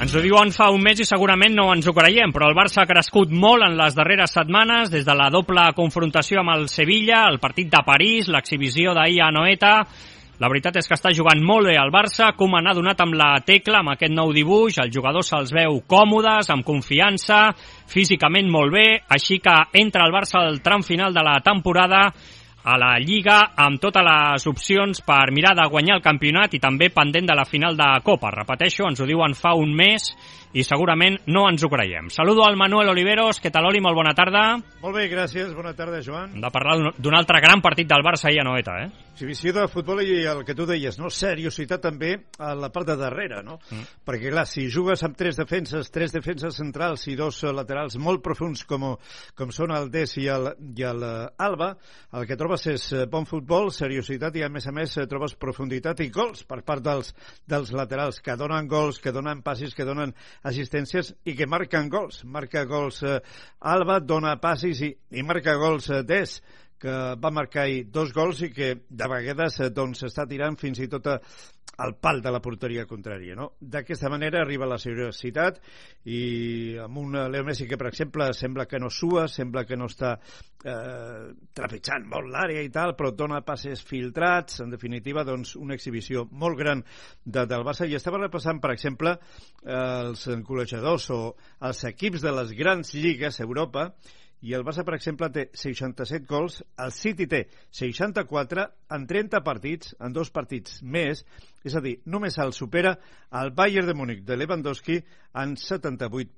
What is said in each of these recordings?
Ens ho diuen fa un mes i segurament no ens ho creiem, però el Barça ha crescut molt en les darreres setmanes, des de la doble confrontació amb el Sevilla, el partit de París, l'exhibició d'ahir a Anoeta. La veritat és que està jugant molt bé el Barça, Koeman ha donat amb la tecla amb aquest nou dibuix, els jugadors se'ls veu còmodes, amb confiança, físicament molt bé, així que entra el Barça al tram final de la temporada a la Lliga amb totes les opcions per mirar de guanyar el campionat i també pendent de la final de Copa. Repeteixo, ens ho diuen fa un mes i segurament no ens ho creiem. Saludo al Manuel Oliveros. Què tal, Oli? Molt bona tarda. Molt bé, gràcies. Bona tarda, Joan. Hem de parlar d'un altre gran partit del Barça ahir a Anoeta, Exhibició de futbol i el que tu deies, no? Seriositat també a la part de darrere, no? Perquè, clar, si jugues amb tres defenses centrals i dos laterals molt profuns com són el Des i l'Alba, el que trobes és bon futbol, seriositat i, a més, trobes profunditat i gols per part dels laterals, que donen gols, que donen passis, que donen assistències i que marquen gols. Marca gols Alba, dona passis i marca gols Des, que va marcar dos gols i que de vegades està tirant fins i tot al pal de la porteria contrària, no? D'aquesta manera arriba la seriositat i amb un Leo Messi que, per exemple, sembla que no sua, sembla que no està trepitjant molt l'àrea i tal, però dona passes filtrats, en definitiva, doncs, una exhibició molt gran del Barça. I estava repassant, per exemple, els col·legiadors o els equips de les grans lligues a Europa, i el Barça, per exemple, té 67 gols, el City té 64 en 30 partits, en 2 partits més, és a dir, només el supera el Bayern de Múnich de Lewandowski en 78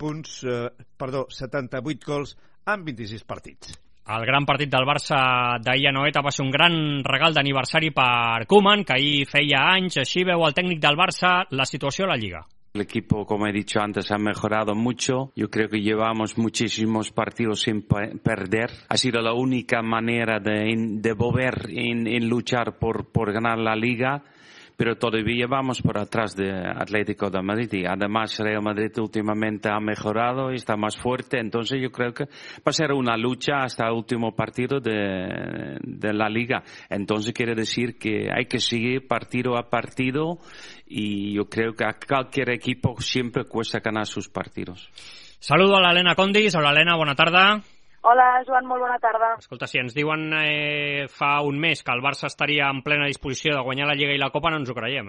gols en 26 partits. El gran partit del Barça d'ahir a Anoeta va ser un gran regal d'aniversari per Koeman, que ahir feia anys. Així veu el tècnic del Barça la situació a la Lliga. El equipo, como he dicho antes, ha mejorado mucho. Yo creo que llevamos muchísimos partidos sin perder. Ha sido la única manera de volver en luchar por ganar la Liga, pero todavía vamos por atrás de Atlético de Madrid. Y además Real Madrid últimamente ha mejorado y está más fuerte. Entonces yo creo que va a ser una lucha hasta el último partido de la Liga. Entonces quiere decir que hay que seguir partido a partido y yo creo que a cualquier equipo siempre cuesta ganar sus partidos. Saludo a l'Helena Condis. Hola, Helena, bona tarda. Hola, Joan, molt bona tarda. Escolta, si ens diuen fa un mes que el Barça estaria en plena disposició de guanyar la Lliga i la Copa, no ens ho creiem,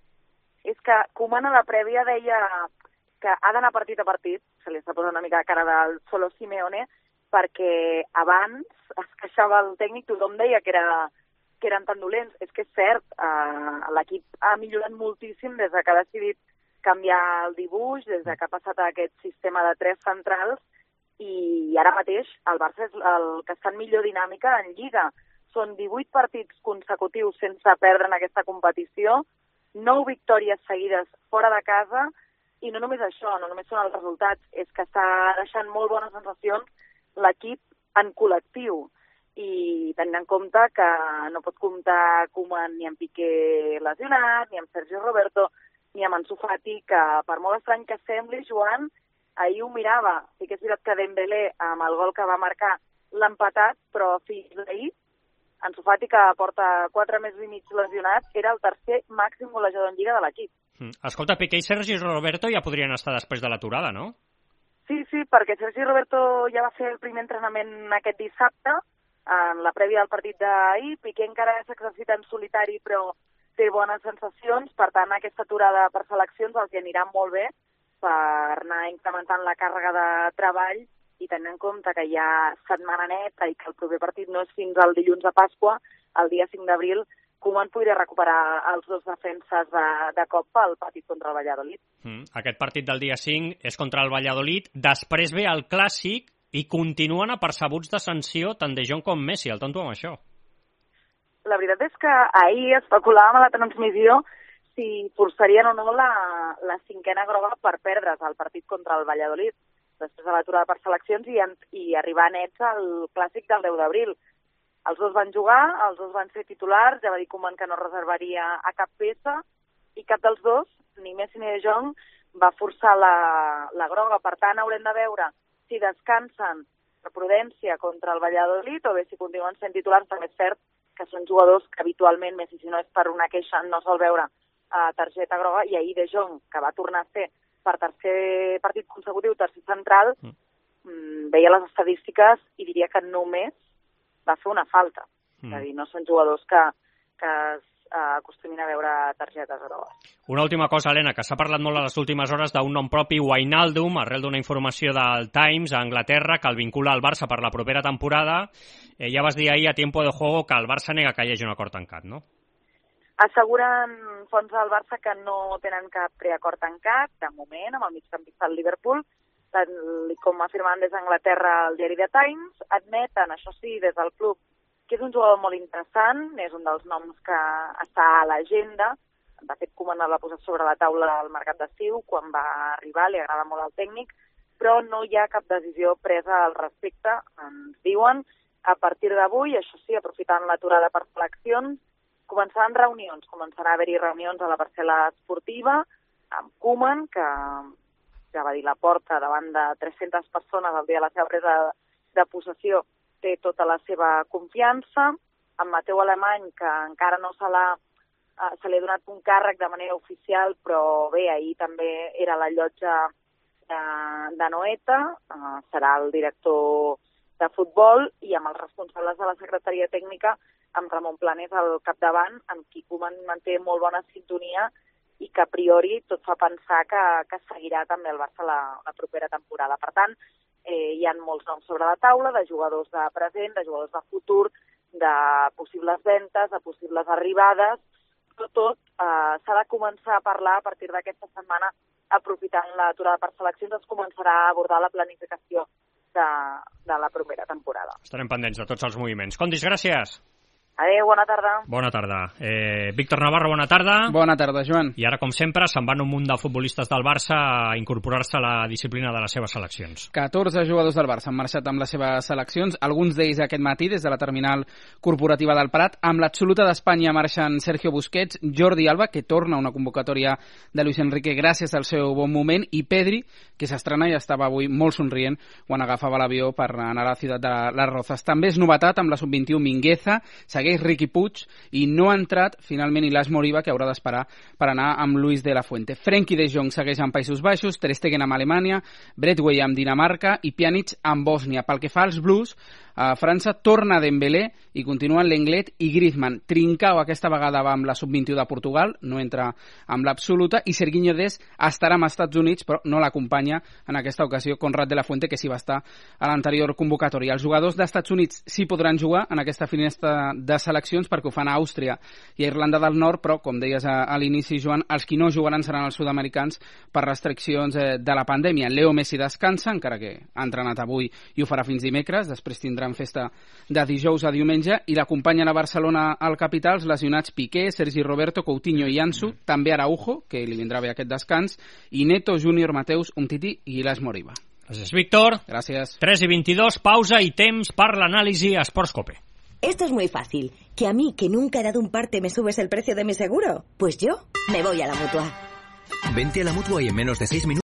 És que Koeman a la prèvia deia que ha d'anar partit a partit, se li està posant una mica de cara del solo Simeone, perquè abans es queixava el tècnic, tothom deia que eren tan dolents. És que és cert, l'equip ha millorat moltíssim des que ha decidit canviar el dibuix, des que ha passat a aquest sistema de 3 centrals, i ara mateix el Barça és el que està en millor dinàmica en Lliga. Són 18 partits consecutius sense perdre en aquesta competició, 9 victòries seguides fora de casa, i no només això, no només són els resultats, és que està deixant molt bones sensacions l'equip en col·lectiu. I tenint en compte que no pot comptar Koeman ni amb Piqué lesionat, ni amb Sergio Roberto, ni amb Ansu Fati, que per molt estrany que sembli, Joan, ahir ho mirava. Sí que és veritat que Dembélé, amb el gol que va marcar, l'ha empatat, però fins ahir, Ansu Fati, que porta 4 mesos i mig lesionat, era el tercer màxim golejador en Lliga de l'equip. Escolta, Piqué i Sergi Roberto ja podrien estar després de l'aturada, no? Sí, perquè Sergi Roberto ja va fer el primer entrenament aquest dissabte, en la prèvia del partit d'ahir. Piqué encara s'exercita en solitari, però té bones sensacions. Per tant, aquesta aturada per seleccions el que anirà molt bé per anar incrementant la càrrega de treball i tenint en compte que hi ha setmana neta i que el proper partit no és fins al dilluns de Pasqua, el dia 5 d'abril, Koeman podria recuperar els 2 defenses de cop pel partit contra el Valladolid. Aquest partit del dia 5 és contra el Valladolid, després ve el Clàssic i continuen apercebuts de sanció tant De Jong com Messi. Al tanto amb això. La veritat és que ahir especulàvem a la transmissió si forçarien o no la 5a groga per perdre's el partit contra el Valladolid després de l'aturada per seleccions i arribar nets al Clàssic del 10 d'abril. Els 2 van jugar, els 2 van ser titulars, ja va dir Koeman que no reservaria a cap peça, i cap dels 2, ni Messi ni De Jong, va forçar la groga. Per tant, haurem de veure si descansen per prudència contra el Valladolid o bé si continuen sent titulars. També és cert que són jugadors que habitualment, Messi, si no és per una queixa, no sol veure targeta groga, i ahir De Jong, que va tornar a ser per tercer partit consecutiu, tercer central, veia les estadístiques i diria que només va fer una falta. És a dir, no són jugadors que acostumin a veure targetes grogues. Una última cosa, Helena, que s'ha parlat molt a les últimes hores d'un nom propi, Wijnaldum, arrel d'una informació del Times a Anglaterra que el vincula al Barça per la propera temporada. Ja vas dir ahir a Tiempo de Juego que el Barça nega que hi hagi un acord tancat, no? Asseguren fons del Barça que no tenen cap preacord tancat, de moment, amb el migcampista del Liverpool, com afirmen des d'Anglaterra el diari The Times, admeten, això sí, des del club, que és un jugador molt interessant, és un dels noms que està a l'agenda. De fet, Koeman l'ha posat sobre la taula al mercat d'estiu, quan va arribar, li agrada molt al tècnic, però no hi ha cap decisió presa al respecte, ens diuen. A partir d'avui, això sí, aprofitant l'aturada per seleccions, començaran reunions, començarà a haver-hi reunions a la parcel·la esportiva, amb Koeman, que ja va dir la porta davant de 300 persones el dia de la seva presa de possessió, té tota la seva confiança, amb Mateu Alemany, que encara no se li ha donat un càrrec de manera oficial, però bé, ahir també era la llotja de Noeta, serà el director de futbol, i amb els responsables de la secretaria tècnica, amb Ramon Planés al capdavant, amb qui Koeman manté molt bona sintonia i que a priori tot fa pensar que seguirà també el Barça la propera temporada. Per tant, hi ha molts noms sobre la taula, de jugadors de present, de jugadors de futur, de possibles ventes, de possibles arribades. Tot s'ha de començar a parlar a partir d'aquesta setmana, aprofitant l'aturada per seleccions, es començarà a abordar la planificació de la propera temporada. Estarem pendents de tots els moviments. Condis, gràcies. Adéu, bona tarda. Bona tarda. Víctor Navarro, bona tarda. Bona tarda, Joan. I ara, com sempre, se'n van un munt de futbolistes del Barça a incorporar-se a la disciplina de les seves seleccions. 14 jugadors del Barça han marxat amb les seves seleccions, alguns d'ells aquest matí des de la terminal corporativa del Prat. Amb l'absoluta d'Espanya marxen Sergio Busquets, Jordi Alba, que torna a una convocatòria de Luis Enrique gràcies al seu bon moment, i Pedri, que s'estrena i estava avui molt somrient quan agafava l'avió per anar a la ciutat de Las Rozas. També és novetat amb la sub-21 Mingueza, segueix Riqui Puig i no ha entrat finalment Ilaix Moriba, que haurà d'esperar per anar amb Luis de la Fuente. Frenkie de Jong segueix amb Països Baixos, Ter Stegen amb Alemanya, Bradway amb Dinamarca i Pjanic amb Bòsnia. Pel que fa als Blues, a França torna Dembélé i continuen Lenglet i Griezmann. Trincao aquesta vegada va amb la sub-21 de Portugal, no entra amb l'absoluta, i Serginho Dest estarà amb Estats Units, però no l'acompanya en aquesta ocasió Conrad de la Fuente, que sí va estar a l'anterior convocatòria. Els jugadors d'Estats Units sí podran jugar en aquesta finestra de seleccions perquè ho fan a Àustria i a Irlanda del Nord, però, com deies a l'inici, Joan, els qui no jugaran seran els sud-americans per restriccions de la pandèmia. Leo Messi descansa, encara que ha entrenat avui i ho farà fins dimecres, després tindran festa de dijous a diumenge, i l'acompanyen a Barcelona al capital els lesionats Piqué, Sergi Roberto, Coutinho i Ansu, també Araujo, que li vindrà bé aquest descans, i Neto, Júnior, Mateus, Umtiti i Ilaix Moriba. Gràcies, Víctor. Gràcies. 3:22, pausa i temps per l'anàlisi a Sports Cope. Esto es muy fácil. ¿Que a mí, que nunca he dado un parte, me subes el precio de mi seguro? Pues yo me voy a la Mutua. Vente a la Mutua y en menos de 6 minutos